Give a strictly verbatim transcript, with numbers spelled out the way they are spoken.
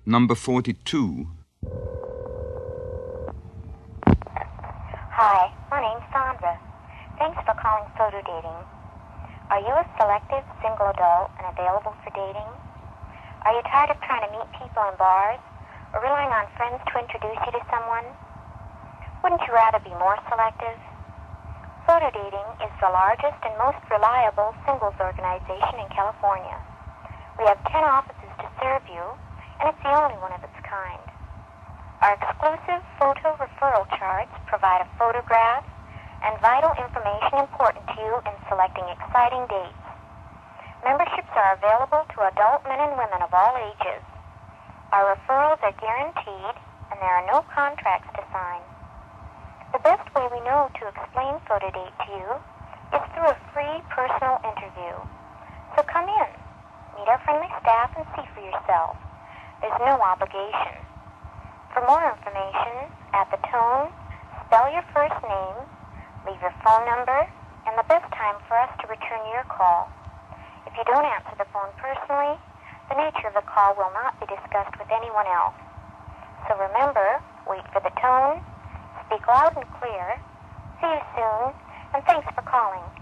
Number forty-two. Hi, my name's Sandra. Thanks for calling Photo Dating. Are you a selective single adult and available for dating? Are you tired of trying to meet people in bars or relying on friends to introduce you to someone? Wouldn't you rather be more selective? Photo Dating is the largest and most reliable singles organization in California. We have ten offices to serve you, and it's the only one of its kind. Our exclusive photo referral charts provide a photograph and vital information important to you in selecting exciting dates. Memberships are available to adult men and women of all ages. Our referrals are guaranteed, and there are no contracts to sign. The best way we know to explain Photo Date to you is through a free personal interview. So come in, meet our friendly staff, and see for yourself. There's no obligation. For more information, at the tone, spell your first name, leave your phone number, and the best time for us to return your call. If you don't answer the phone personally, the nature of the call will not be discussed with anyone else. So remember, wait for the tone, speak loud and clear. See you soon, and thanks for calling.